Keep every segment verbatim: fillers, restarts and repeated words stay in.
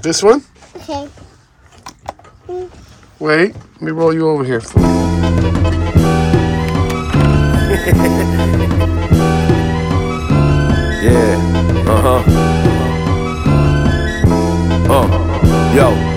This one? Okay. Wait, let me roll you over here for you. Yeah, uh-huh. Uh, yo.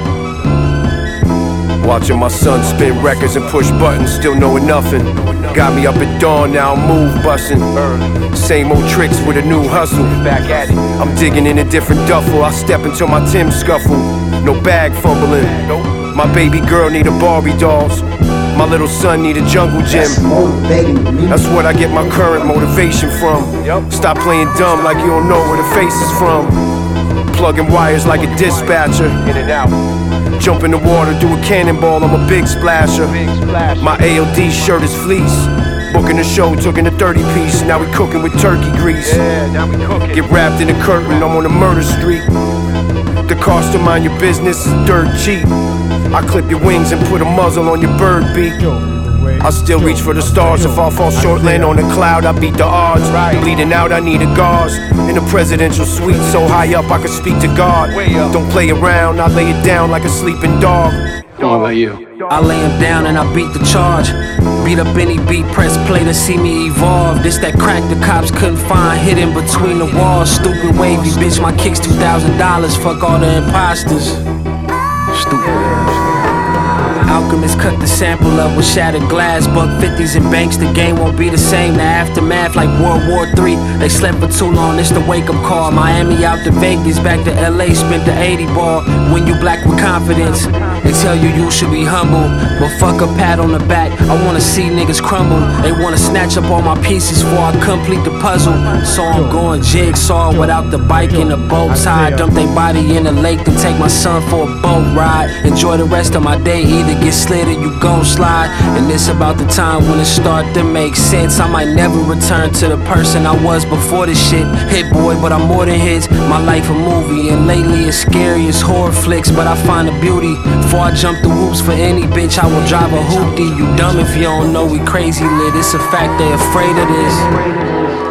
Watching my son spin records and push buttons, still knowing nothing. Got me up at dawn, now I'm move bustin'. Same old tricks with a new hustle. Back at it. I'm digging in a different duffel. I step into my Tim scuffle. No bag fumbling. My baby girl need a Barbie dolls. My little son need a jungle gym. That's what I get my current motivation from. Stop playing dumb like you don't know where the face is from. Plugging wires like a dispatcher. In and out. Jump in the water, do a cannonball, I'm a big splasher. My A O D shirt is fleece. Booking the show, took in a thirty piece. Now we cooking with turkey grease. Get wrapped in a curtain, I'm on a murder street. The cost to mind your business is dirt cheap. I clip your wings and put a muzzle on your bird beak. I still reach for the stars. If I fall short, land on a cloud, I beat the odds. Bleeding out, I need a gauze. In a presidential suite, so high up I can speak to God. Don't play around, I lay it down like a sleeping dog. What about you? I lay him down and I beat the charge. Beat up any beat, press play to see me evolve. This that crack the cops couldn't find hidden between the walls. Stupid wavy bitch, my kicks two thousand dollars. Fuck all the imposters. Stupid. Alchemists cut the sample up with shattered glass. Buck fifties and banks, the game won't be the same. The aftermath like World War Three. They slept for too long, it's the wake-up call. Miami out to Vegas, back to L A, spent the eighty ball. When you black with confidence, they tell you you should be humble, but fuck a pat on the back, I wanna see niggas crumble. They wanna snatch up all my pieces before I complete the puzzle. So I'm going jigsaw without the bike and the bow tie. Dump they body in the lake, then take my son for a boat ride. Enjoy the rest of my day, either get slid or you gon' slide. And it's about the time when it start to make sense. I might never return to the person I was before this shit. Hit boy, but I'm more than hits. My life a movie, and lately it's scary as horror flicks, but I find the beauty. Before I jump the whoops for any bitch, I will drive a hoopty. You dumb if you don't know we crazy lit. It's a fact they afraid of this.